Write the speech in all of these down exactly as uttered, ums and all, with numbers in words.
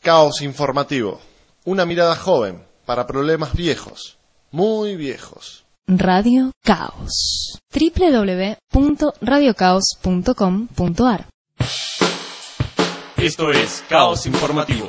Caos informativo. Una mirada joven para problemas viejos, muy viejos. Radio Caos. doble u doble u doble u punto radio caos punto com punto a r. Esto es Caos Informativo.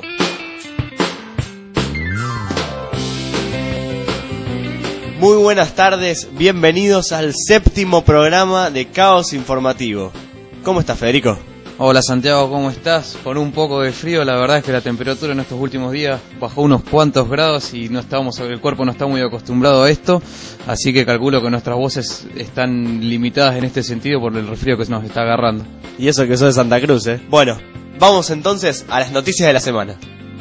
Muy buenas tardes, bienvenidos al séptimo programa de Caos Informativo. ¿Cómo estás, Federico? Hola Santiago, ¿cómo estás? Con un poco de frío, la verdad es que la temperatura en estos últimos días bajó unos cuantos grados y no estábamos, el cuerpo no está muy acostumbrado a esto, así que calculo que nuestras voces están limitadas en este sentido por el resfrío que nos está agarrando. Y eso que sos de Santa Cruz, ¿eh? Bueno, vamos entonces a las noticias de la semana.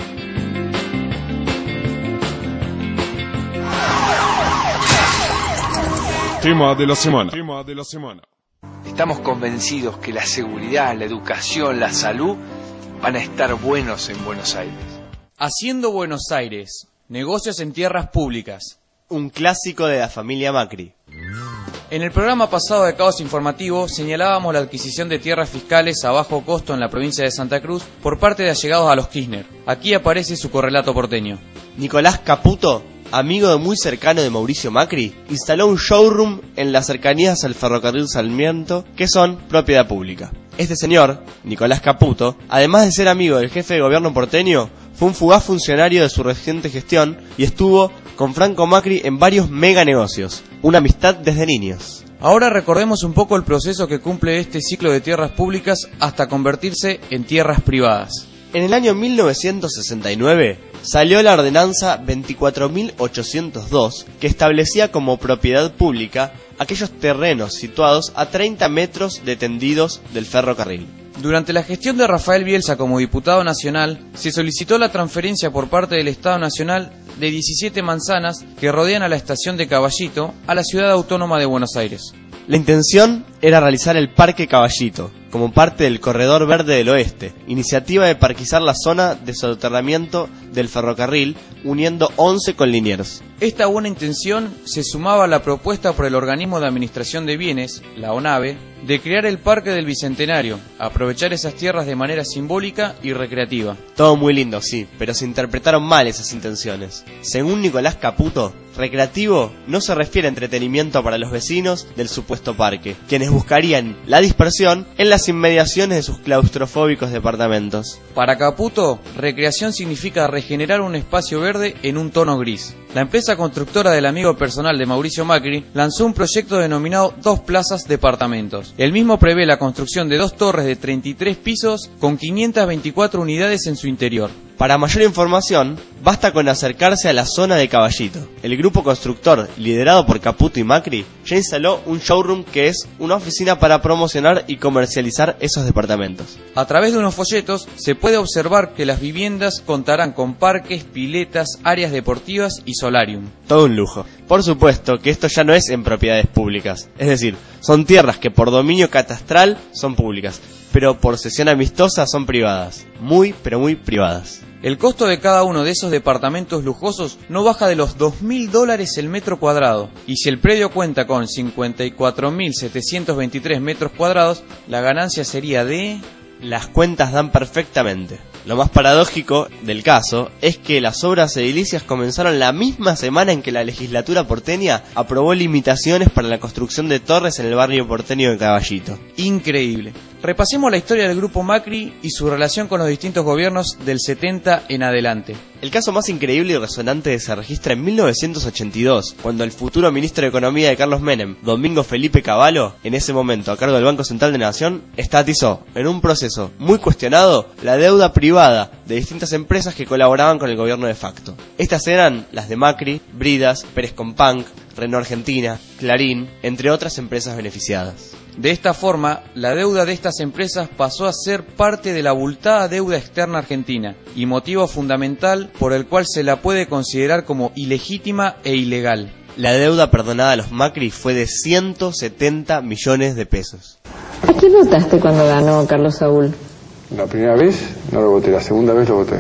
Tema de la semana. Tema de la semana. Estamos convencidos que la seguridad, la educación, la salud van a estar buenos en Buenos Aires. Haciendo Buenos Aires, negocios en tierras públicas. Un clásico de la familia Macri. En el programa pasado de Caos Informativo señalábamos la adquisición de tierras fiscales a bajo costo en la provincia de Santa Cruz por parte de allegados a los Kirchner. Aquí aparece su correlato porteño. Nicolás Caputo, amigo de muy cercano de Mauricio Macri, instaló un showroom en las cercanías al ferrocarril Sarmiento, que son propiedad pública. Este señor, Nicolás Caputo, además de ser amigo del jefe de gobierno porteño, fue un fugaz funcionario de su reciente gestión y estuvo con Franco Macri en varios mega negocios, una amistad desde niños. Ahora recordemos un poco el proceso que cumple este ciclo de tierras públicas hasta convertirse en tierras privadas. En el año mil novecientos sesenta y nueve salió la ordenanza veinticuatro mil ochocientos dos que establecía como propiedad pública aquellos terrenos situados a treinta metros de tendidos del ferrocarril. Durante la gestión de Rafael Bielsa como diputado nacional, se solicitó la transferencia por parte del Estado Nacional de diecisiete manzanas que rodean a la estación de Caballito a la ciudad autónoma de Buenos Aires. La intención era realizar el Parque Caballito, como parte del Corredor Verde del Oeste, iniciativa de parquizar la zona de soterramiento del ferrocarril, uniendo once con Liniers. Esta buena intención se sumaba a la propuesta por el Organismo de Administración de Bienes, la ONAVE, de crear el Parque del Bicentenario, aprovechar esas tierras de manera simbólica y recreativa. Todo muy lindo, sí, pero se interpretaron mal esas intenciones. Según Nicolás Caputo, recreativo no se refiere a entretenimiento para los vecinos del supuesto parque, quienes buscarían la dispersión en las inmediaciones de sus claustrofóbicos departamentos. Para Caputo, recreación significa regenerar un espacio verde en un tono gris. La empresa constructora del amigo personal de Mauricio Macri lanzó un proyecto denominado Dos Plazas Departamentos. El mismo prevé la construcción de dos torres de treinta y tres pisos con quinientas veinticuatro unidades en su interior. Para mayor información, basta con acercarse a la zona de Caballito. El grupo constructor, liderado por Caputo y Macri, ya instaló un showroom que es una oficina para promocionar y comercializar esos departamentos. A través de unos folletos se puede observar que las viviendas contarán con parques, piletas, áreas deportivas y solarium. Todo un lujo. Por supuesto que esto ya no es en propiedades públicas, es decir, son tierras que por dominio catastral son públicas, pero por cesión amistosa son privadas, muy pero muy privadas. El costo de cada uno de esos departamentos lujosos no baja de los dos mil dólares el metro cuadrado, y si el predio cuenta con cincuenta y cuatro mil setecientos veintitrés metros cuadrados, la ganancia sería de... Las cuentas dan perfectamente. Lo más paradójico del caso es que las obras edilicias comenzaron la misma semana en que la legislatura porteña aprobó limitaciones para la construcción de torres en el barrio porteño de Caballito. Increíble. Repasemos la historia del grupo Macri y su relación con los distintos gobiernos del setenta en adelante. El caso más increíble y resonante se registra en mil novecientos ochenta y dos, cuando el futuro ministro de Economía de Carlos Menem, Domingo Felipe Cavallo, en ese momento a cargo del Banco Central de la Nación, estatizó, en un proceso muy cuestionado, la deuda privada de distintas empresas que colaboraban con el gobierno de facto. Estas eran las de Macri, Bridas, Pérez Companc, Renault Argentina, Clarín, entre otras empresas beneficiadas. De esta forma, la deuda de estas empresas pasó a ser parte de la abultada deuda externa argentina y motivo fundamental por el cual se la puede considerar como ilegítima e ilegal. La deuda perdonada a los Macri fue de ciento setenta millones de pesos. ¿A quién votaste cuando ganó Carlos Saúl? La primera vez no lo voté, la segunda vez lo voté.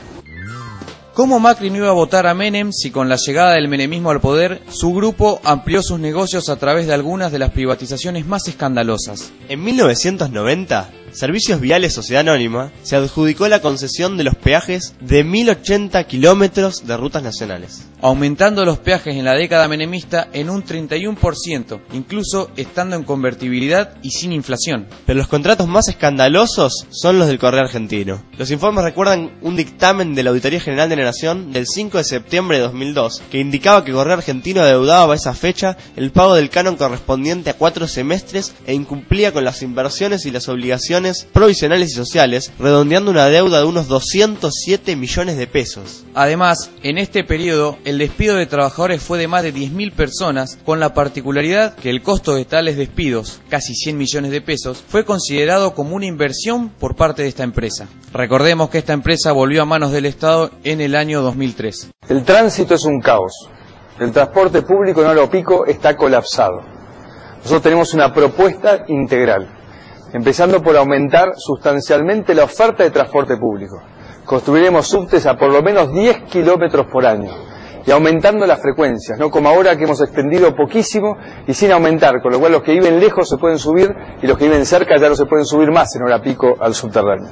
¿Cómo Macri no iba a votar a Menem si con la llegada del menemismo al poder, su grupo amplió sus negocios a través de algunas de las privatizaciones más escandalosas? En mil novecientos noventa Servicios Viales Sociedad Anónima se adjudicó la concesión de los peajes de mil ochenta kilómetros de rutas nacionales, aumentando los peajes en la década menemista en un treinta y uno por ciento, incluso estando en convertibilidad y sin inflación. Pero los contratos más escandalosos son los del Correo Argentino. Los informes recuerdan un dictamen de la Auditoría General de la Nación del cinco de septiembre de dos mil dos que indicaba que Correo Argentino adeudaba a esa fecha el pago del canon correspondiente a cuatro semestres e incumplía con las inversiones y las obligaciones provisionales y sociales, redondeando una deuda de unos doscientos siete millones de pesos. Además, en este periodo, el despido de trabajadores fue de más de diez mil personas, con la particularidad que el costo de tales despidos, casi cien millones de pesos, fue considerado como una inversión por parte de esta empresa. Recordemos que esta empresa volvió a manos del Estado en el año dos mil tres. El tránsito es un caos. El transporte público en hora pico está colapsado. Nosotros tenemos una propuesta integral, empezando por aumentar sustancialmente la oferta de transporte público. Construiremos subtes a por lo menos diez kilómetros por año y aumentando las frecuencias, no como ahora que hemos extendido poquísimo y sin aumentar, con lo cual los que viven lejos se pueden subir y los que viven cerca ya no se pueden subir más en hora pico al subterráneo.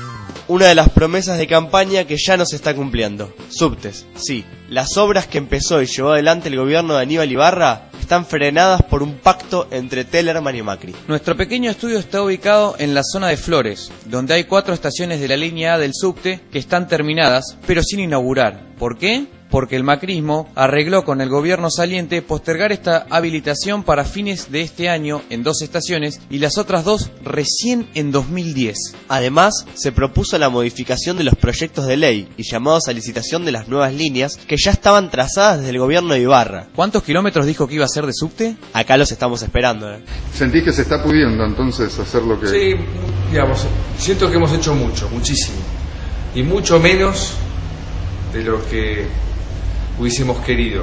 Una de las promesas de campaña que ya no se está cumpliendo. Subtes, sí. Las obras que empezó y llevó adelante el gobierno de Aníbal Ibarra están frenadas por un pacto entre Tellerman y Macri. Nuestro pequeño estudio está ubicado en la zona de Flores, donde hay cuatro estaciones de la línea A del subte que están terminadas, pero sin inaugurar. ¿Por qué? Porque el macrismo arregló con el gobierno saliente postergar esta habilitación para fines de este año en dos estaciones y las otras dos recién en dos mil diez. Además, se propuso la modificación de los proyectos de ley y llamados a licitación de las nuevas líneas que ya estaban trazadas desde el gobierno de Ibarra. ¿Cuántos kilómetros dijo que iba a ser de subte? Acá los estamos esperando. ¿eh? ¿Sentís que se está pudiendo entonces hacer lo que...? Sí, digamos, siento que hemos hecho mucho, muchísimo. Y mucho menos de lo que hubiésemos querido.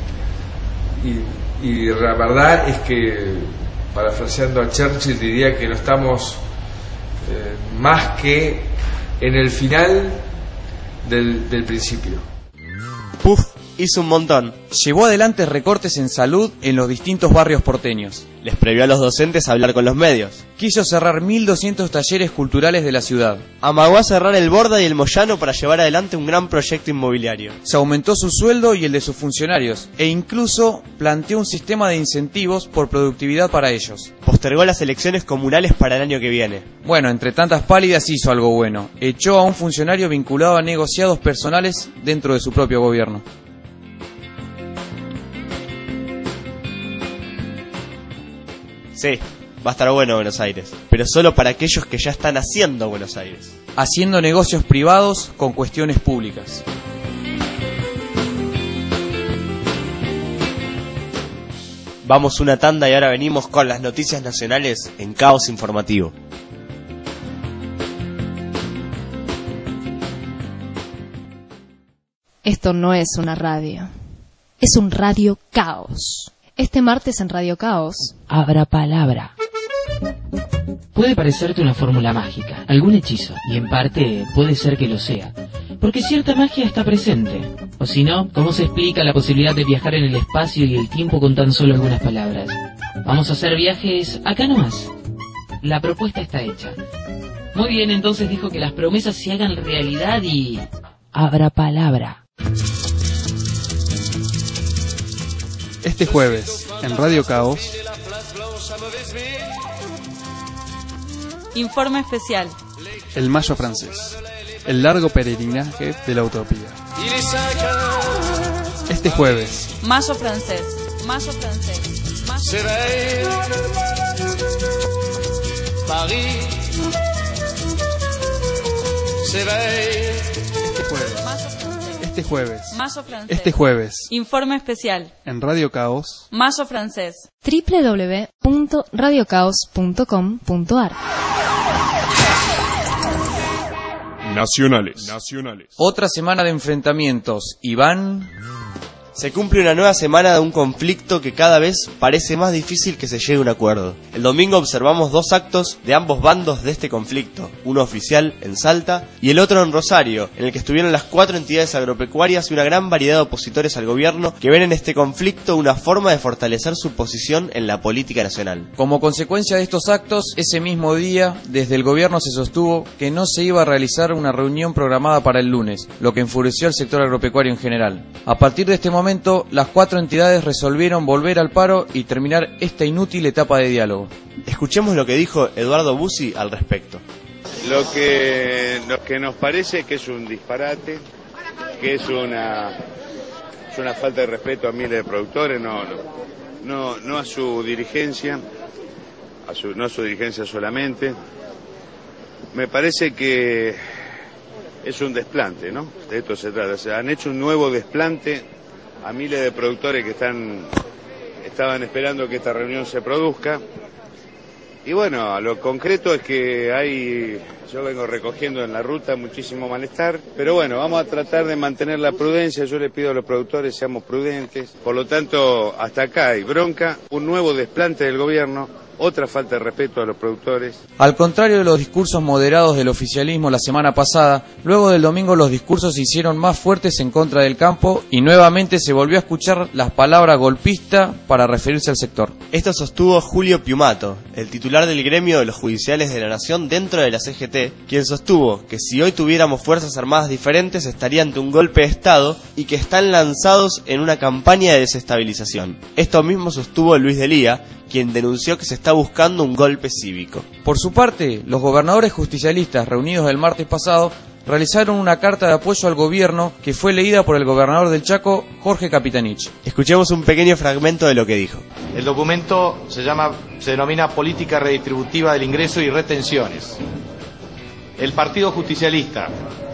Y, y la verdad es que, parafraseando a Churchill, diría que no estamos eh, más que en el final del, del principio. Puf, hizo un montón. Llevó adelante recortes en salud en los distintos barrios porteños. Les prohibió a los docentes hablar con los medios. Quiso cerrar mil doscientos talleres culturales de la ciudad. Amagó a cerrar el Borda y el Moyano para llevar adelante un gran proyecto inmobiliario. Se aumentó su sueldo y el de sus funcionarios, e incluso planteó un sistema de incentivos por productividad para ellos. Postergó las elecciones comunales para el año que viene. Bueno, entre tantas pálidas hizo algo bueno. Echó a un funcionario vinculado a negociados personales dentro de su propio gobierno. Sí, va a estar bueno Buenos Aires, pero solo para aquellos que ya están haciendo Buenos Aires. Haciendo negocios privados con cuestiones públicas. Vamos una tanda y ahora venimos con las noticias nacionales en Caos Informativo. Esto no es una radio, es un Radio Caos. Este martes en Radio Caos, Abra Palabra. Puede parecerte una fórmula mágica, algún hechizo, y en parte puede ser que lo sea, porque cierta magia está presente. O si no, ¿cómo se explica la posibilidad de viajar en el espacio y el tiempo con tan solo algunas palabras? Vamos a hacer viajes acá nomás. La propuesta está hecha. Muy bien, entonces dijo que las promesas se hagan realidad y... Abra Palabra. Este jueves, en Radio Caos, Informe especial. El Mayo francés, el largo peregrinaje de la utopía. Este jueves, Mayo francés, Mayo francés, Mayo... Este jueves, este jueves, Mayo francés. este jueves, Informe especial. en Radio Caos, Mayo francés. doble u doble u doble u punto radio caos punto com punto a r. Nacionales. Nacionales. Otra semana de enfrentamientos y van... Se cumple una nueva semana de un conflicto que cada vez parece más difícil que se llegue a un acuerdo. El domingo observamos dos actos de ambos bandos de este conflicto, uno oficial en Salta y el otro en Rosario, en el que estuvieron las cuatro entidades agropecuarias y una gran variedad de opositores al gobierno que ven en este conflicto una forma de fortalecer su posición en la política nacional. Como consecuencia de estos actos, ese mismo día, desde el gobierno se sostuvo que no se iba a realizar una reunión programada para el lunes, lo que enfureció al sector agropecuario en general. A partir de este momento, momento, las cuatro entidades resolvieron volver al paro y terminar esta inútil etapa de diálogo. Escuchemos lo que dijo Eduardo Bussi al respecto. Lo que, lo que nos parece que es un disparate, que es una, es una falta de respeto a miles de productores, no, no, no, no a su dirigencia, a su, no a su dirigencia solamente. Me parece que es un desplante, ¿no? De esto se trata. O sea, han hecho un nuevo desplante a miles de productores que están estaban esperando que esta reunión se produzca. Y bueno, lo concreto es que hay, yo vengo recogiendo en la ruta muchísimo malestar, pero bueno, vamos a tratar de mantener la prudencia. Yo le pido a los productores seamos prudentes. Por lo tanto, hasta acá hay bronca, un nuevo desplante del gobierno, otra falta de respeto a los productores. Al contrario de los discursos moderados del oficialismo la semana pasada, luego del domingo los discursos se hicieron más fuertes en contra del campo y nuevamente se volvió a escuchar las palabras golpista para referirse al sector. Esto sostuvo Julio Piumato, el titular del gremio de los judiciales de la Nación dentro de la C G T, quien sostuvo que si hoy tuviéramos fuerzas armadas diferentes estaría ante un golpe de Estado y que están lanzados en una campaña de desestabilización. Esto mismo sostuvo Luis Delía, quien denunció que se está buscando un golpe cívico. Por su parte, los gobernadores justicialistas reunidos el martes pasado realizaron una carta de apoyo al gobierno que fue leída por el gobernador del Chaco, Jorge Capitanich. Escuchemos un pequeño fragmento de lo que dijo. El documento se llama, se denomina Política Redistributiva del Ingreso y Retenciones. El Partido Justicialista,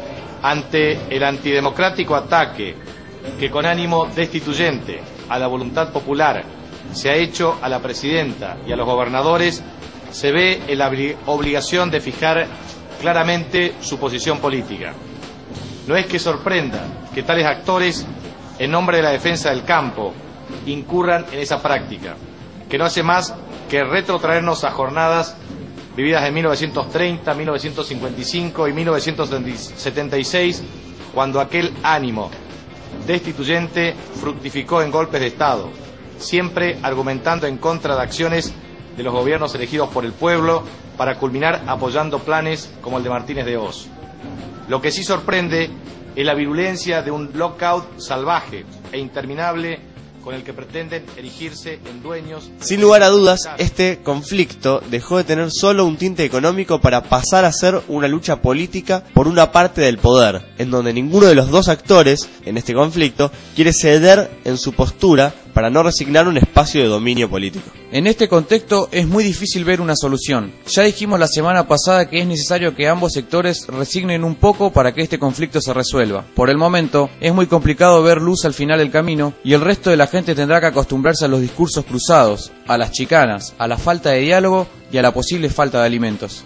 ante el antidemocrático ataque que con ánimo destituyente a la voluntad popular se ha hecho a la presidenta y a los gobernadores, se ve en la obligación de fijar claramente su posición política. No es que sorprenda que tales actores, en nombre de la defensa del campo, incurran en esa práctica, que no hace más que retrotraernos a jornadas vividas en mil novecientos treinta, mil novecientos cincuenta y cinco y mil novecientos setenta y seis, cuando aquel ánimo destituyente fructificó en golpes de Estado, siempre argumentando en contra de acciones de los gobiernos elegidos por el pueblo para culminar apoyando planes como el de Martínez de Hoz. Lo que sí sorprende es la virulencia de un lockout salvaje e interminable con el que pretenden erigirse en dueños. Sin lugar a dudas, este conflicto dejó de tener solo un tinte económico para pasar a ser una lucha política por una parte del poder, en donde ninguno de los dos actores en este conflicto quiere ceder en su postura para no resignar un espacio de dominio político. En este contexto es muy difícil ver una solución. Ya dijimos la semana pasada que es necesario que ambos sectores resignen un poco para que este conflicto se resuelva. Por el momento, es muy complicado ver luz al final del camino y el resto de la gente tendrá que acostumbrarse a los discursos cruzados, a las chicanas, a la falta de diálogo y a la posible falta de alimentos.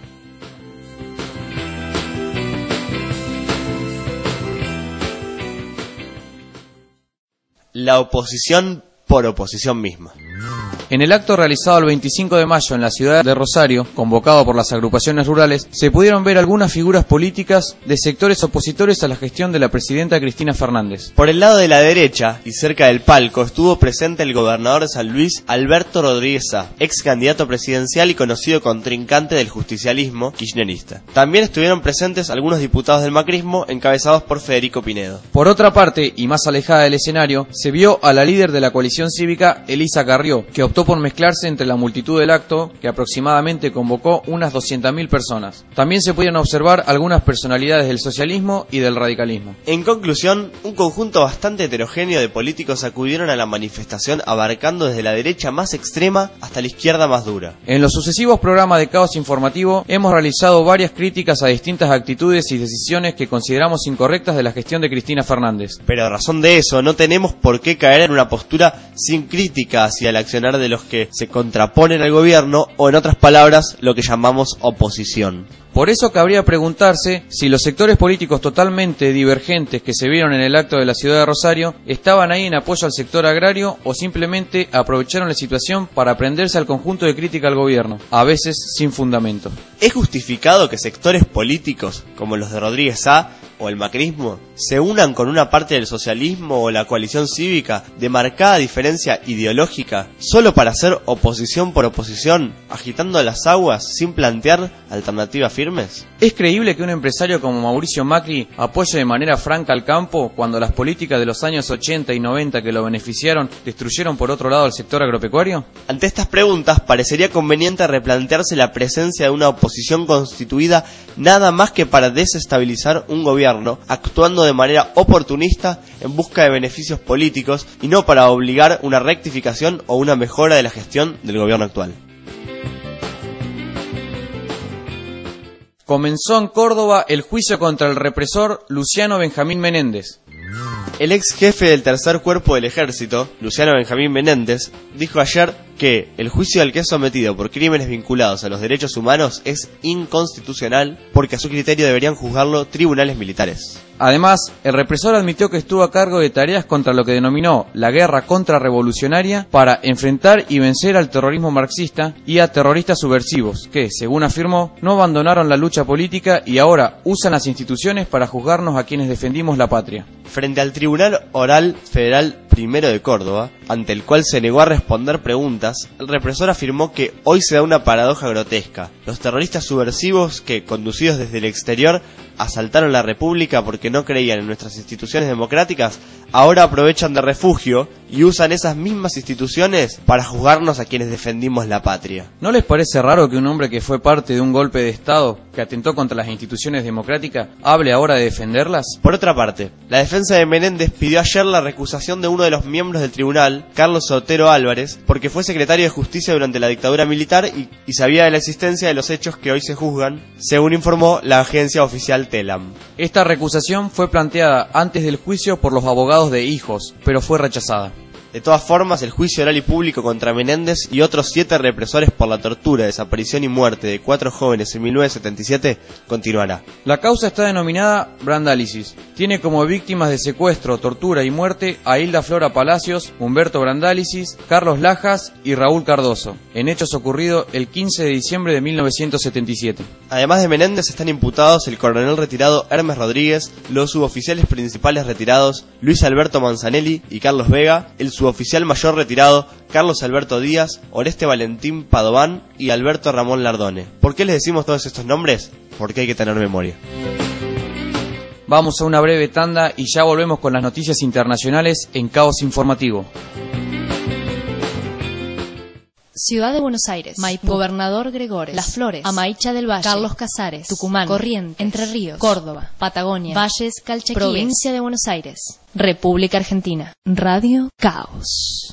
La oposición por oposición misma. En el acto realizado el veinticinco de mayo en la ciudad de Rosario, convocado por las agrupaciones rurales, se pudieron ver algunas figuras políticas de sectores opositores a la gestión de la presidenta Cristina Fernández. Por el lado de la derecha y cerca del palco estuvo presente el gobernador de San Luis, Alberto Rodríguez Sá, ex candidato presidencial y conocido contrincante del justicialismo kirchnerista. También estuvieron presentes algunos diputados del macrismo encabezados por Federico Pinedo. Por otra parte, y más alejada del escenario, se vio a la líder de la coalición cívica, Elisa Carrió, que optó por mezclarse entre la multitud del acto, que aproximadamente convocó unas doscientas mil personas. También se pudieron observar algunas personalidades del socialismo y del radicalismo. En conclusión, un conjunto bastante heterogéneo de políticos acudieron a la manifestación abarcando desde la derecha más extrema hasta la izquierda más dura. En los sucesivos programas de Caos Informativo hemos realizado varias críticas a distintas actitudes y decisiones que consideramos incorrectas de la gestión de Cristina Fernández. Pero a razón de eso, no tenemos por qué caer en una postura sin crítica hacia el accionar de los que se contraponen al gobierno o, en otras palabras, lo que llamamos oposición. Por eso cabría preguntarse si los sectores políticos totalmente divergentes que se vieron en el acto de la ciudad de Rosario estaban ahí en apoyo al sector agrario o simplemente aprovecharon la situación para prenderse al conjunto de crítica al gobierno, a veces sin fundamento. ¿Es justificado que sectores políticos, como los de Rodríguez A o el macrismo, se unan con una parte del socialismo o la coalición cívica de marcada diferencia ideológica solo para hacer oposición por oposición, agitando las aguas sin plantear alternativas firmes? ¿Es creíble que un empresario como Mauricio Macri apoye de manera franca al campo cuando las políticas de los años ochenta y noventa que lo beneficiaron destruyeron por otro lado al sector agropecuario? Ante estas preguntas parecería conveniente replantearse la presencia de una oposición constituida nada más que para desestabilizar un gobierno, actuando de manera oportunista en busca de beneficios políticos y no para obligar una rectificación o una mejora de la gestión del gobierno actual. Comenzó en Córdoba el juicio contra el represor Luciano Benjamín Menéndez. El ex jefe del tercer cuerpo del ejército, Luciano Benjamín Menéndez, dijo ayer que el juicio al que es sometido por crímenes vinculados a los derechos humanos es inconstitucional porque a su criterio deberían juzgarlo tribunales militares. Además, el represor admitió que estuvo a cargo de tareas contra lo que denominó la guerra contrarrevolucionaria para enfrentar y vencer al terrorismo marxista y a terroristas subversivos que, según afirmó, no abandonaron la lucha política y ahora usan las instituciones para juzgarnos a quienes defendimos la patria. Frente al Tribunal Oral Federal Primero de Córdoba, ante el cual se negó a responder preguntas, el represor afirmó que hoy se da una paradoja grotesca. Los terroristas subversivos que, conducidos desde el exterior, asaltaron la República porque no creían en nuestras instituciones democráticas, ahora aprovechan de refugio y usan esas mismas instituciones para juzgarnos a quienes defendimos la patria. ¿No les parece raro que un hombre que fue parte de un golpe de Estado que atentó contra las instituciones democráticas hable ahora de defenderlas? Por otra parte, la defensa de Menéndez pidió ayer la recusación de uno de los miembros del tribunal, Carlos Sotero Álvarez, porque fue secretario de Justicia durante la dictadura militar y, y sabía de la existencia de los hechos que hoy se juzgan, según informó la agencia oficial TELAM. Esta recusación fue planteada antes del juicio por los abogados de Hijos, pero fue rechazada. De todas formas, el juicio oral y público contra Menéndez y otros siete represores por la tortura, desaparición y muerte de cuatro jóvenes en mil novecientos setenta y siete continuará. La causa está denominada Brandálisis. Tiene como víctimas de secuestro, tortura y muerte a Hilda Flora Palacios, Humberto Brandálisis, Carlos Lajas y Raúl Cardoso, en hechos ocurridos el quince de diciembre de mil novecientos setenta y siete. Además de Menéndez están imputados el coronel retirado Hermes Rodríguez, los suboficiales principales retirados Luis Alberto Manzanelli y Carlos Vega, el suboficial mayor retirado Carlos Alberto Díaz, Oreste Valentín Padován y Alberto Ramón Lardone. ¿Por qué les decimos todos estos nombres? Porque hay que tener memoria. Vamos a una breve tanda y ya volvemos con las noticias internacionales en Caos Informativo. Ciudad de Buenos Aires, Maipú, Gobernador Gregores, Las Flores, Amaicha del Valle, Carlos Casares, Tucumán, Corrientes, Entre Ríos, Córdoba, Patagonia, Valles, Calchaquíes, Provincia de Buenos Aires, República Argentina. Radio Caos.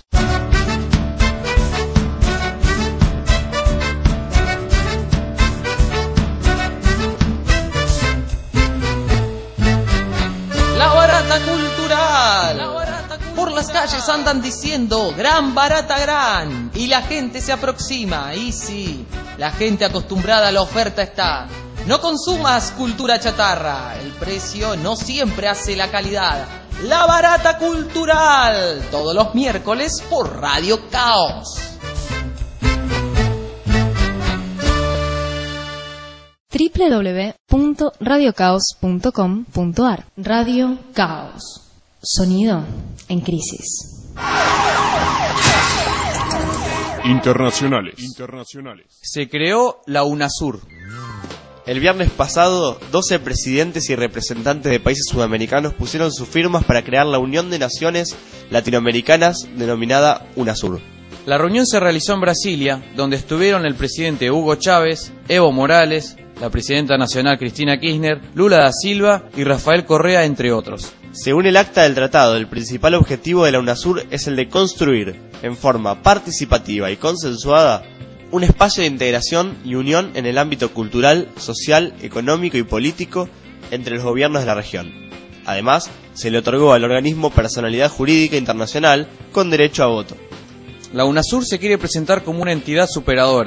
La barata cultural. La barata cultural. Por las calles andan diciendo gran barata gran y la gente se aproxima y sí, la gente acostumbrada a la oferta está. No consumas cultura chatarra, el precio no siempre hace la calidad. La barata cultural, todos los miércoles por Radio Caos. doble u doble u doble u punto radio caos punto com punto a r. Radio Caos. Sonido en crisis. Internacionales. Internacionales. Se creó la UNASUR. El viernes pasado, doce presidentes y representantes de países sudamericanos pusieron sus firmas para crear la Unión de Naciones Latinoamericanas, denominada UNASUR. La reunión se realizó en Brasilia, donde estuvieron el presidente Hugo Chávez, Evo Morales, la presidenta nacional Cristina Kirchner, Lula da Silva y Rafael Correa, entre otros. Según el acta del tratado, el principal objetivo de la UNASUR es el de construir, en forma participativa y consensuada, un espacio de integración y unión en el ámbito cultural, social, económico y político entre los gobiernos de la región. Además, se le otorgó al organismo personalidad jurídica internacional con derecho a voto. La UNASUR se quiere presentar como una entidad superadora,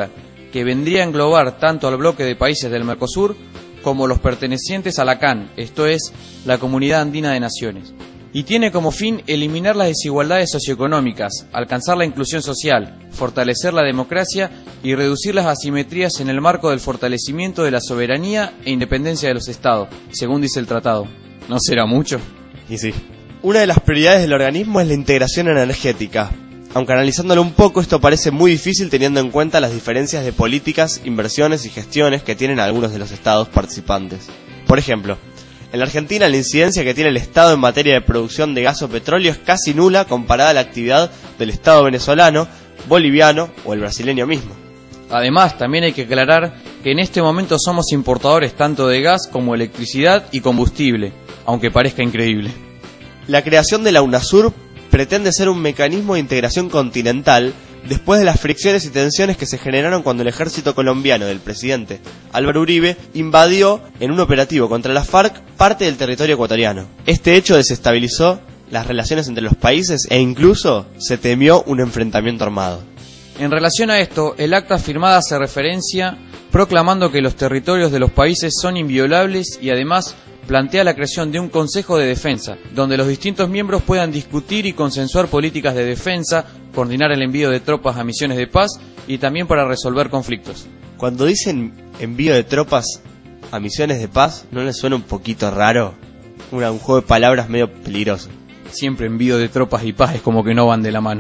que vendría a englobar tanto al bloque de países del Mercosur como los pertenecientes a la C A N, esto es, la Comunidad Andina de Naciones, y tiene como fin eliminar las desigualdades socioeconómicas, alcanzar la inclusión social, fortalecer la democracia y reducir las asimetrías en el marco del fortalecimiento de la soberanía e independencia de los Estados, según dice el tratado. ¿No será mucho? Y sí. Una de las prioridades del organismo es la integración energética. Aunque analizándolo un poco, esto parece muy difícil teniendo en cuenta las diferencias de políticas, inversiones y gestiones que tienen algunos de los estados participantes. Por ejemplo, en la Argentina la incidencia que tiene el Estado en materia de producción de gas o petróleo es casi nula comparada a la actividad del Estado venezolano, boliviano o el brasileño mismo. Además, también hay que aclarar que en este momento somos importadores tanto de gas como electricidad y combustible, aunque parezca increíble. La creación de la UNASUR pretende ser un mecanismo de integración continental después de las fricciones y tensiones que se generaron cuando el ejército colombiano del presidente Álvaro Uribe invadió en un operativo contra la FARC parte del territorio ecuatoriano. Este hecho desestabilizó las relaciones entre los países e incluso se temió un enfrentamiento armado. En relación a esto, el acta firmada hace referencia proclamando que los territorios de los países son inviolables y además plantea la creación de un Consejo de Defensa, donde los distintos miembros puedan discutir y consensuar políticas de defensa, coordinar el envío de tropas a misiones de paz y también para resolver conflictos. Cuando dicen envío de tropas a misiones de paz, ¿no les suena un poquito raro? Una, un juego de palabras medio peligroso. Siempre envío de tropas y paz es como que no van de la mano.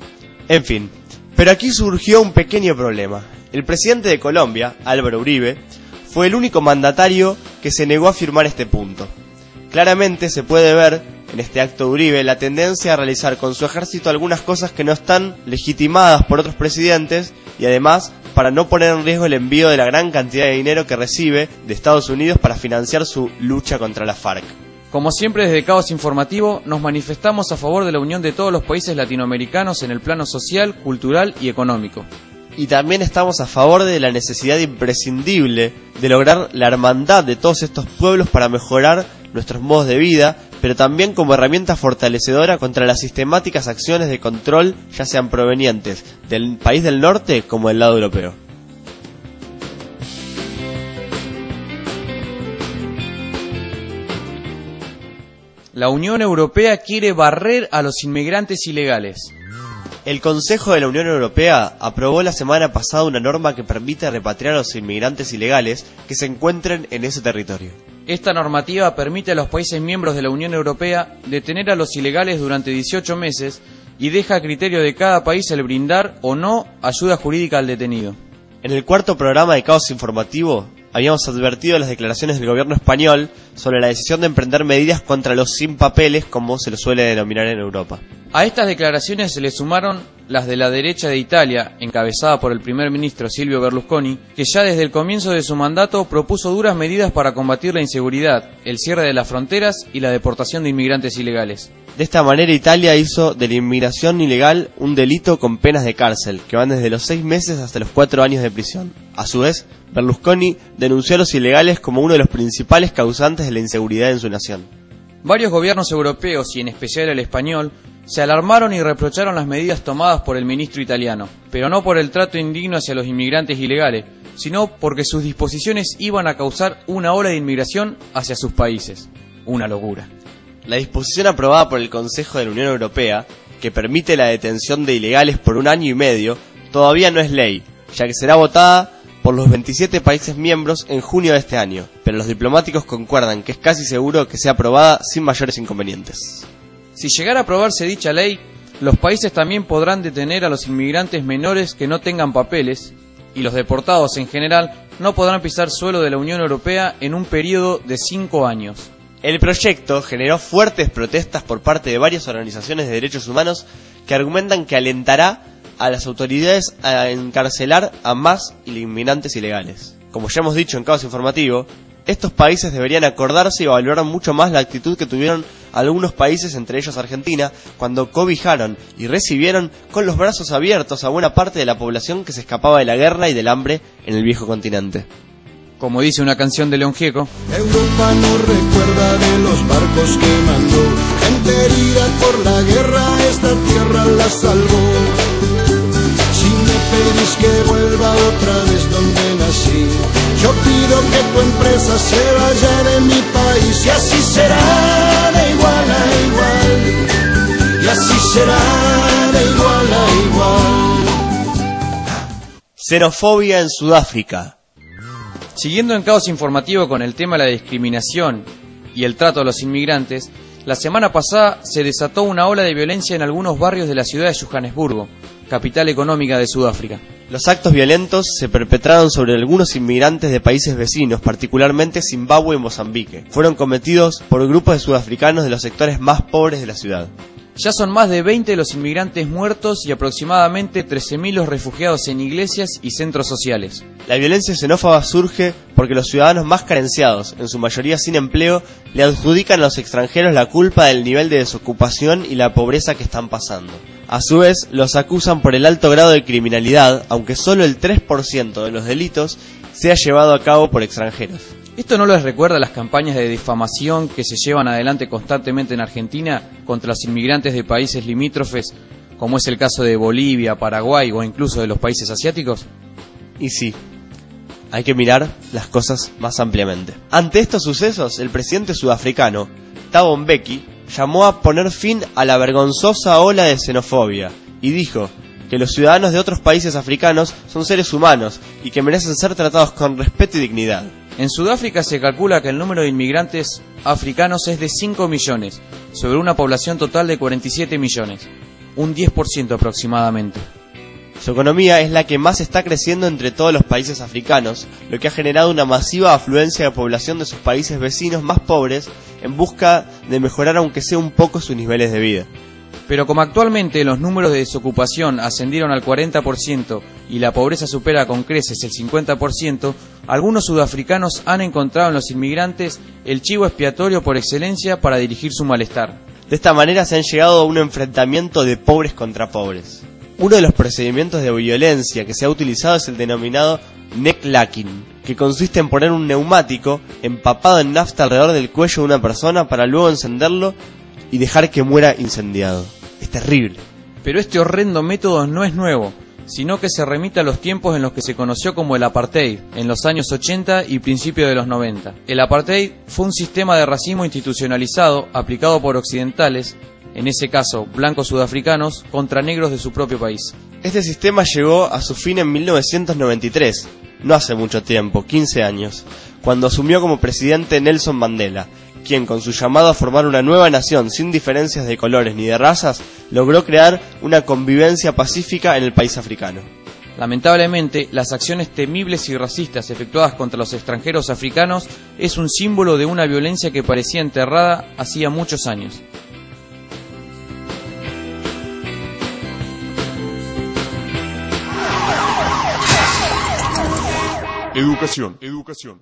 En fin, pero aquí surgió un pequeño problema. El presidente de Colombia, Álvaro Uribe, fue el único mandatario que se negó a firmar este punto. Claramente se puede ver en este acto de Uribe la tendencia a realizar con su ejército algunas cosas que no están legitimadas por otros presidentes y además para no poner en riesgo el envío de la gran cantidad de dinero que recibe de Estados Unidos para financiar su lucha contra la FARC. Como siempre desde Caos Informativo nos manifestamos a favor de la unión de todos los países latinoamericanos en el plano social, cultural y económico. Y también estamos a favor de la necesidad imprescindible de lograr la hermandad de todos estos pueblos para mejorar nuestros modos de vida, pero también como herramienta fortalecedora contra las sistemáticas acciones de control, ya sean provenientes del país del norte como del lado europeo. La Unión Europea quiere barrer a los inmigrantes ilegales. El Consejo de la Unión Europea aprobó la semana pasada una norma que permite repatriar a los inmigrantes ilegales que se encuentren en ese territorio. Esta normativa permite a los países miembros de la Unión Europea detener a los ilegales durante dieciocho meses y deja a criterio de cada país el brindar o no ayuda jurídica al detenido. En el cuarto programa de Caos Informativo habíamos advertido las declaraciones del gobierno español sobre la decisión de emprender medidas contra los sin papeles, como se lo suele denominar en Europa. A estas declaraciones se le sumaron las de la derecha de Italia, encabezada por el primer ministro Silvio Berlusconi, que ya desde el comienzo de su mandato propuso duras medidas para combatir la inseguridad, el cierre de las fronteras y la deportación de inmigrantes ilegales. De esta manera Italia hizo de la inmigración ilegal un delito con penas de cárcel, que van desde los seis meses hasta los cuatro años de prisión. A su vez, Berlusconi denunció a los ilegales como uno de los principales causantes de la inseguridad en su nación. Varios gobiernos europeos, y en especial el español, se alarmaron y reprocharon las medidas tomadas por el ministro italiano, pero no por el trato indigno hacia los inmigrantes ilegales, sino porque sus disposiciones iban a causar una ola de inmigración hacia sus países. Una locura. La disposición aprobada por el Consejo de la Unión Europea, que permite la detención de ilegales por un año y medio, todavía no es ley, ya que será votada por los veintisiete países miembros en junio de este año, pero los diplomáticos concuerdan que es casi seguro que sea aprobada sin mayores inconvenientes. Si llegara a aprobarse dicha ley, los países también podrán detener a los inmigrantes menores que no tengan papeles, y los deportados en general no podrán pisar suelo de la Unión Europea en un periodo de cinco años. El proyecto generó fuertes protestas por parte de varias organizaciones de derechos humanos que argumentan que alentará a las autoridades a encarcelar a más inmigrantes ilegales. Como ya hemos dicho en Caos Informativo, estos países deberían acordarse y valorar mucho más la actitud que tuvieron algunos países, entre ellos Argentina, cuando cobijaron y recibieron con los brazos abiertos a buena parte de la población que se escapaba de la guerra y del hambre en el viejo continente. Como dice una canción de León Gieco, Europa no recuerda de los barcos que mandó, gente herida por la guerra, esta tierra la salvó. Si me pedís que vuelva otra vez donde nací. Yo pido que tu empresa se vaya de mi país y así será de igual a igual. Y así será de igual a igual. Xenofobia en Sudáfrica. Siguiendo en Caos Informativo con el tema de la discriminación y el trato a los inmigrantes, la semana pasada se desató una ola de violencia en algunos barrios de la ciudad de Johannesburgo, capital económica de Sudáfrica. Los actos violentos se perpetraron sobre algunos inmigrantes de países vecinos, particularmente Zimbabue y Mozambique. Fueron cometidos por grupos de sudafricanos de los sectores más pobres de la ciudad. Ya son más de veinte los inmigrantes muertos y aproximadamente trece mil los refugiados en iglesias y centros sociales. La violencia xenófoba surge porque los ciudadanos más carenciados, en su mayoría sin empleo, le adjudican a los extranjeros la culpa del nivel de desocupación y la pobreza que están pasando. A su vez, los acusan por el alto grado de criminalidad, aunque solo el tres por ciento de los delitos sea llevado a cabo por extranjeros. ¿Esto no les recuerda a las campañas de difamación que se llevan adelante constantemente en Argentina contra los inmigrantes de países limítrofes, como es el caso de Bolivia, Paraguay o incluso de los países asiáticos? Y sí, hay que mirar las cosas más ampliamente. Ante estos sucesos, el presidente sudafricano, Thabo Mbeki, llamó a poner fin a la vergonzosa ola de xenofobia y dijo que los ciudadanos de otros países africanos son seres humanos y que merecen ser tratados con respeto y dignidad. En Sudáfrica se calcula que el número de inmigrantes africanos es de cinco millones, sobre una población total de cuarenta y siete millones, un diez por ciento aproximadamente. Su economía es la que más está creciendo entre todos los países africanos, lo que ha generado una masiva afluencia de población de sus países vecinos más pobres en busca de mejorar aunque sea un poco sus niveles de vida. Pero como actualmente los números de desocupación ascendieron al cuarenta por ciento y la pobreza supera con creces el cincuenta por ciento, algunos sudafricanos han encontrado en los inmigrantes el chivo expiatorio por excelencia para dirigir su malestar. De esta manera se han llegado a un enfrentamiento de pobres contra pobres. Uno de los procedimientos de violencia que se ha utilizado es el denominado necklacking, que consiste en poner un neumático empapado en nafta alrededor del cuello de una persona para luego encenderlo y dejar que muera incendiado. Es terrible. Pero este horrendo método no es nuevo, sino que se remite a los tiempos en los que se conoció como el apartheid, en los años ochenta y principios de los noventa. El apartheid fue un sistema de racismo institucionalizado aplicado por occidentales, en ese caso blancos sudafricanos, contra negros de su propio país. Este sistema llegó a su fin en mil novecientos noventa y tres, no hace mucho tiempo, quince años, cuando asumió como presidente Nelson Mandela, quien con su llamado a formar una nueva nación sin diferencias de colores ni de razas, logró crear una convivencia pacífica en el país africano. Lamentablemente, las acciones temibles y racistas efectuadas contra los extranjeros africanos es un símbolo de una violencia que parecía enterrada hacía muchos años. Educación, educación.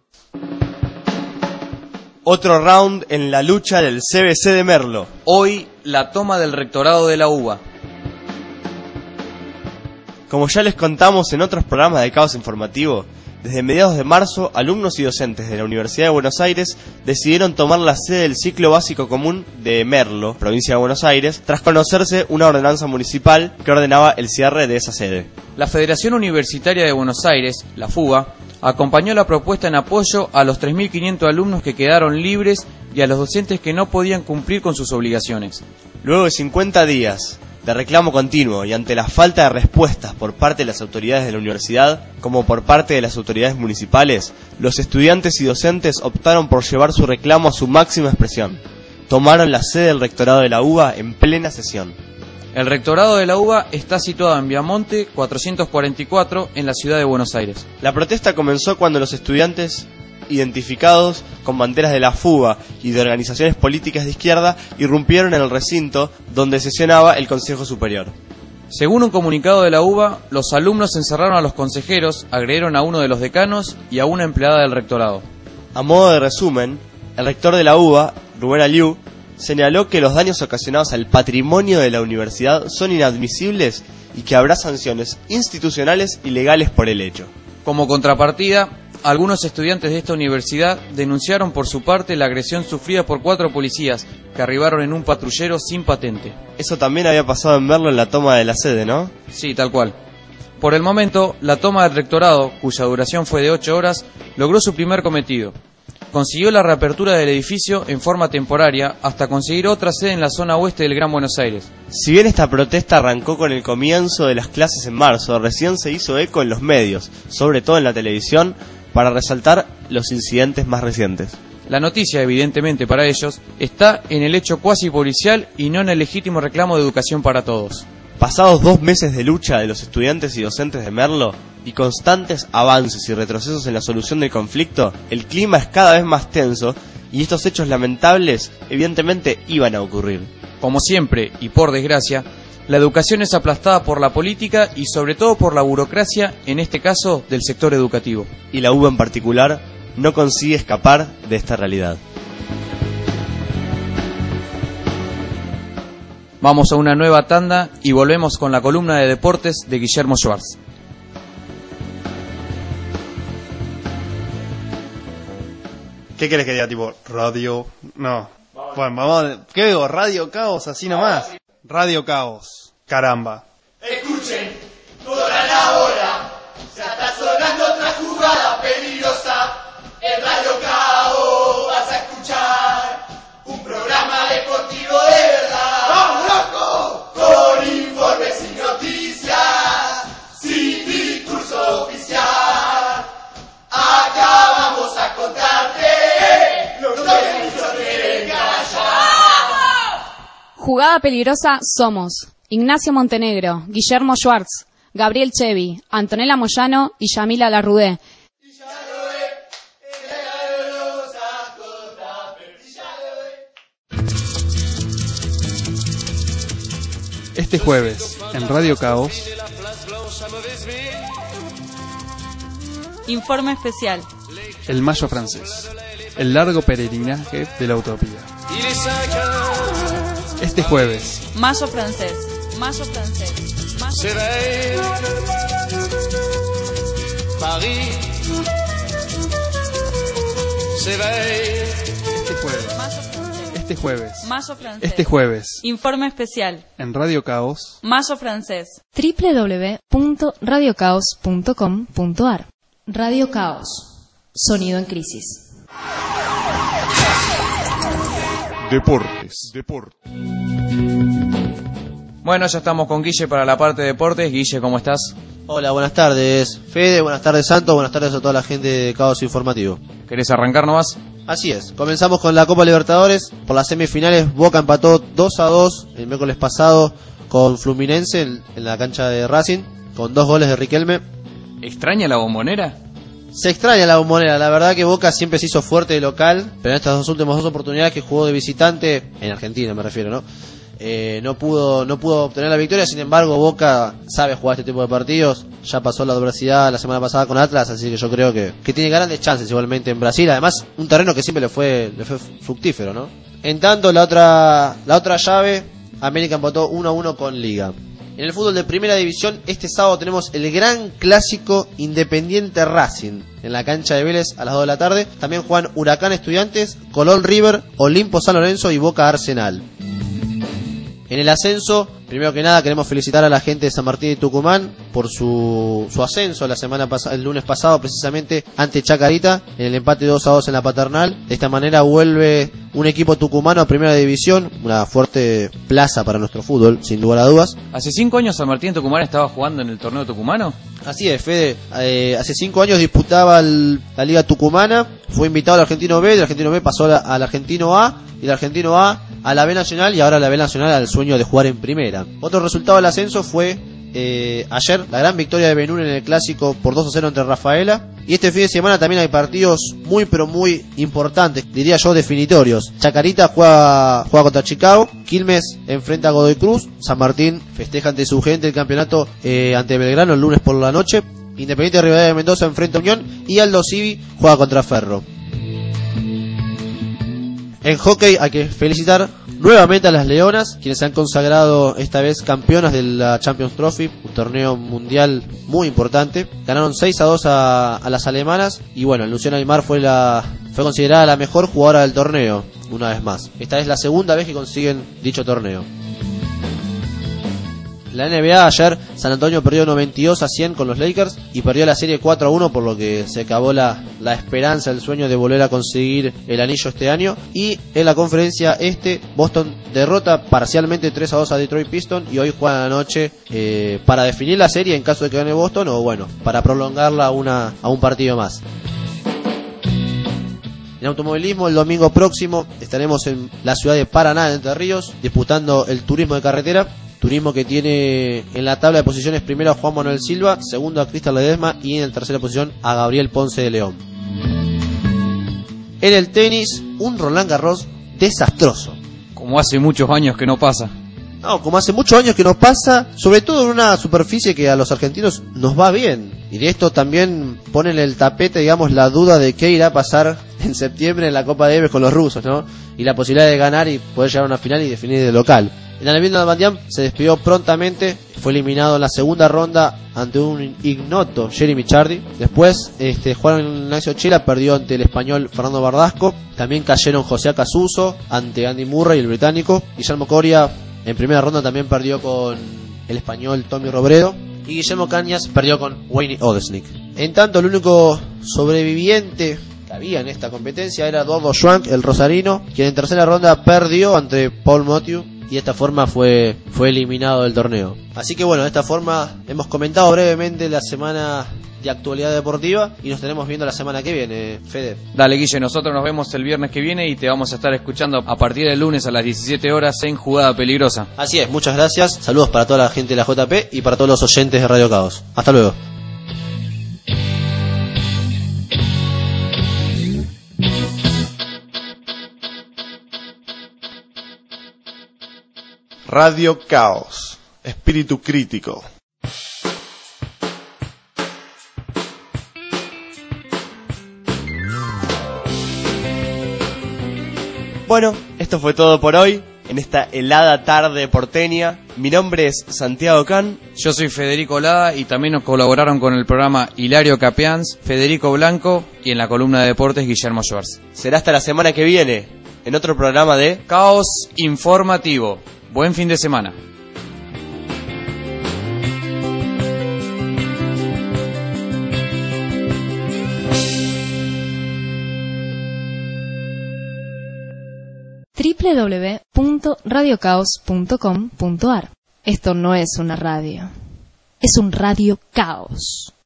Otro round en la lucha del C B C de Merlo. Hoy, la toma del rectorado de la U B A. Como ya les contamos en otros programas de Caos Informativo, desde mediados de marzo, alumnos y docentes de la Universidad de Buenos Aires decidieron tomar la sede del ciclo básico común de Merlo, provincia de Buenos Aires, tras conocerse una ordenanza municipal que ordenaba el cierre de esa sede. La Federación Universitaria de Buenos Aires, la FUBA, acompañó la propuesta en apoyo a los tres mil quinientos alumnos que quedaron libres y a los docentes que no podían cumplir con sus obligaciones. Luego de cincuenta días de reclamo continuo y ante la falta de respuestas por parte de las autoridades de la universidad, como por parte de las autoridades municipales, los estudiantes y docentes optaron por llevar su reclamo a su máxima expresión. Tomaron la sede del rectorado de la U B A en plena sesión. El rectorado de la U B A está situado en Viamonte cuatrocientos cuarenta y cuatro, en la ciudad de Buenos Aires. La protesta comenzó cuando los estudiantes, identificados con banderas de la FUBA y de organizaciones políticas de izquierda, irrumpieron en el recinto donde sesionaba el Consejo Superior. Según un comunicado de la U B A, los alumnos encerraron a los consejeros, agredieron a uno de los decanos y a una empleada del rectorado. A modo de resumen, el rector de la U B A, Rubén Aliu, señaló que los daños ocasionados al patrimonio de la universidad son inadmisibles y que habrá sanciones institucionales y legales por el hecho. Como contrapartida, algunos estudiantes de esta universidad denunciaron por su parte la agresión sufrida por cuatro policías que arribaron en un patrullero sin patente. Eso también había pasado en Merlo en la toma de la sede, ¿no? Sí, tal cual. Por el momento, la toma del rectorado, cuya duración fue de ocho horas, logró su primer cometido. Consiguió la reapertura del edificio en forma temporaria hasta conseguir otra sede en la zona oeste del Gran Buenos Aires. Si bien esta protesta arrancó con el comienzo de las clases en marzo, recién se hizo eco en los medios, sobre todo en la televisión, para resaltar los incidentes más recientes. La noticia, evidentemente para ellos, está en el hecho cuasi policial y no en el legítimo reclamo de educación para todos. Pasados dos meses de lucha de los estudiantes y docentes de Merlo, y constantes avances y retrocesos en la solución del conflicto, el clima es cada vez más tenso y estos hechos lamentables evidentemente iban a ocurrir. Como siempre, y por desgracia, la educación es aplastada por la política y sobre todo por la burocracia, en este caso del sector educativo. Y la U B A en particular no consigue escapar de esta realidad. Vamos a una nueva tanda y volvemos con la columna de deportes de Guillermo Schwartz. ¿Qué querés que diga? Tipo, radio... No. Bueno, vamos a... ¿Qué digo? Radio Caos, así nomás. Radio Caos. Caramba. Escuchen, toda la hora. Se está sonando otra jugada peligrosa. En Radio Caos vas a escuchar un programa deportivo de verdad. ¡Vamos, loco! Con informes y noticias, sin discurso oficial. Acá vamos a contarte lo que muchos quieren callar. Jugada peligrosa somos Ignacio Montenegro, Guillermo Schwartz, Gabriel Chevy, Antonella Moyano y Yamila Larrudé. Este jueves, en Radio Caos, Informe especial. El Mayo francés, el largo peregrinaje de la utopía. Este jueves, Mayo francés. Mayo francés. Mayo París. Este jueves, este jueves, Mayo francés. este jueves, Informe especial. en Radio Caos, Mayo francés. doble u doble u doble u punto radio caos punto com punto a r. Radio Caos. Sonido en crisis. Deportes. Deportes. Bueno, ya estamos con Guille para la parte de deportes. Guille, ¿cómo estás? Hola, buenas tardes Fede, buenas tardes Santo, buenas tardes a toda la gente de Caos Informativo. ¿Querés arrancar nomás? Así es, comenzamos con la Copa Libertadores. Por las semifinales, Boca empató dos a dos el miércoles pasado con Fluminense en, en la cancha de Racing, con dos goles de Riquelme. ¿Extraña la Bombonera? Se extraña la Bombonera, la verdad que Boca siempre se hizo fuerte de local, pero en estas dos últimas dos oportunidades que jugó de visitante, en Argentina me refiero, ¿no? Eh, no pudo no pudo obtener la victoria. Sin embargo, Boca sabe jugar este tipo de partidos, ya pasó la adversidad la semana pasada con Atlas, así que yo creo que, que tiene grandes chances igualmente en Brasil. Además, un terreno que siempre le fue, le fue fructífero, ¿no? En tanto, la otra la otra llave, América empató uno a uno con Liga. En el fútbol de primera división, este sábado tenemos el gran clásico Independiente Racing en la cancha de Vélez a las dos de la tarde. También juegan Huracán Estudiantes, Colón River, Olimpo San Lorenzo y Boca Arsenal. En el ascenso, primero que nada queremos felicitar a la gente de San Martín y Tucumán por su, su ascenso la semana pasada, el lunes pasado precisamente ante Chacarita en el empate dos a dos en la Paternal. De esta manera vuelve un equipo tucumano a primera división, una fuerte plaza para nuestro fútbol, sin lugar a dudas. ¿Hace cinco años San Martín Tucumán estaba jugando en el torneo tucumano? Así es, Fede. Eh, hace cinco años disputaba el, la Liga Tucumana, fue invitado al Argentino B, del Argentino B pasó al, al Argentino A, y el Argentino A a la B Nacional, y ahora la B Nacional al sueño de jugar en primera. Otro resultado del ascenso fue eh, ayer la gran victoria de Ben-Hur en el clásico por dos a cero entre Rafaela. Y este fin de semana también hay partidos muy pero muy importantes, diría yo definitorios. Chacarita juega, juega contra Chicago, Quilmes enfrenta a Godoy Cruz, San Martín festeja ante su gente el campeonato eh, ante Belgrano el lunes por la noche, Independiente de Rivadavia de Mendoza enfrenta a Unión y Aldo Civi juega contra Ferro. En hockey hay que felicitar nuevamente a las Leonas, quienes se han consagrado esta vez campeonas de la Champions Trophy, un torneo mundial muy importante. Ganaron seis a dos a, a las alemanas y bueno, Luciana Aymar fue la fue considerada la mejor jugadora del torneo, una vez más. Esta es la segunda vez que consiguen dicho torneo. La N B A ayer San Antonio perdió noventa y dos a cien con los Lakers y perdió la serie cuatro a uno, por lo que se acabó la, la esperanza, el sueño de volver a conseguir el anillo este año. Y en la conferencia este, Boston derrota parcialmente tres a dos a Detroit Pistons y hoy juegan a la noche eh, para definir la serie en caso de que gane Boston o bueno, para prolongarla a, una, a un partido más. En automovilismo, el domingo próximo estaremos en la ciudad de Paraná, en Entre Ríos, disputando el turismo de carretera. Turismo que tiene en la tabla de posiciones primero a Juan Manuel Silva, segundo a Cristian Ledesma y en tercera posición a Gabriel Ponce de León. En el tenis, un Roland Garros desastroso. Como hace muchos años que no pasa. No, como hace muchos años que nos pasa, sobre todo en una superficie que a los argentinos nos va bien. Y de esto también pone en el tapete, digamos, la duda de qué irá a pasar en septiembre en la Copa Davis con los rusos, ¿no? Y la posibilidad de ganar y poder llegar a una final y definir de local. En Albion Nalbandian se despidió prontamente, fue eliminado en la segunda ronda ante un ignoto Jeremy Chardy. Después, este, Juan Ignacio Chela perdió ante el español Fernando Bardasco. También cayeron José Acasuso ante Andy Murray, el británico. Guillermo Coria en primera ronda también perdió con el español Tommy Robredo. Y Guillermo Cañas perdió con Wayne Odesnik. En tanto, el único sobreviviente que había en esta competencia era Eduardo Schwank, el rosarino, quien en tercera ronda perdió ante Paul Mathieu. Y de esta forma fue, fue eliminado del torneo. Así que bueno, de esta forma hemos comentado brevemente la semana de actualidad deportiva y nos estaremos viendo la semana que viene, Fede. Dale, Guille, nosotros nos vemos el viernes que viene y te vamos a estar escuchando a partir del lunes a las diecisiete horas en Jugada Peligrosa. Así es, muchas gracias. Saludos para toda la gente de la J P y para todos los oyentes de Radio Caos. Hasta luego. Radio Caos, espíritu crítico. Bueno, esto fue todo por hoy, en esta helada tarde porteña. Mi nombre es Santiago Can. Yo soy Federico Lada y también nos colaboraron con el programa Hilario Capeans, Federico Blanco y en la columna de deportes Guillermo Schwartz. Será hasta la semana que viene, en otro programa de Caos Informativo. Buen fin de semana. doble u doble u doble u punto radio caos punto com punto a r. Esto no es una radio, es un radio caos.